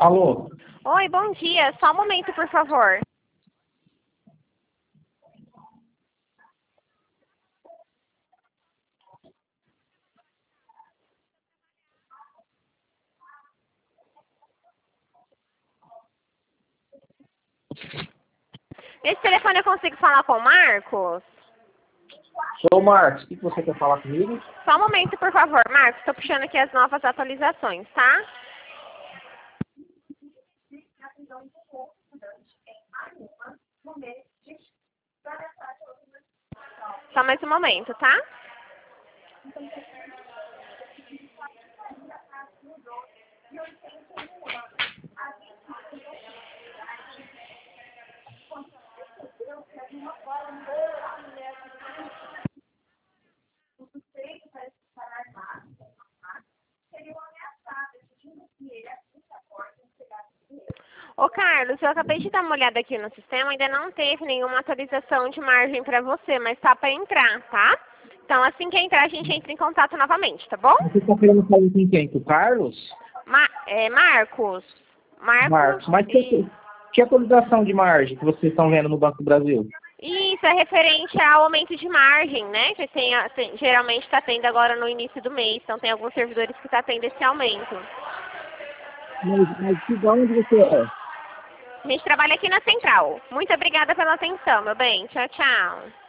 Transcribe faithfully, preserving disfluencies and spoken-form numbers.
Alô? Oi, bom dia. Só um momento, por favor. Esse telefone eu consigo falar com o Marcos? Sou o Marcos. O que você quer falar comigo? Só um momento, por favor. Marcos, estou puxando aqui as novas atualizações, tá? Só mais um momento, tá? Ô Carlos, eu acabei de dar uma olhada aqui no sistema, ainda não teve nenhuma atualização de margem para você, mas tá para entrar, tá? Então assim que entrar a gente entra em contato novamente, tá bom? Você está querendo falar com quem? Com o Carlos? Ma é, Marcos. Marcos. Marcos. Mas que, E... que atualização de margem que vocês estão vendo no Banco do Brasil? Isso é referente ao aumento de margem, né? Que tem, tem, geralmente está tendo agora no início do mês, então tem alguns servidores que está tendo esse aumento. Mas, mas de onde você é? A gente trabalha aqui na Central. Muito obrigada pela atenção, meu bem. Tchau, tchau.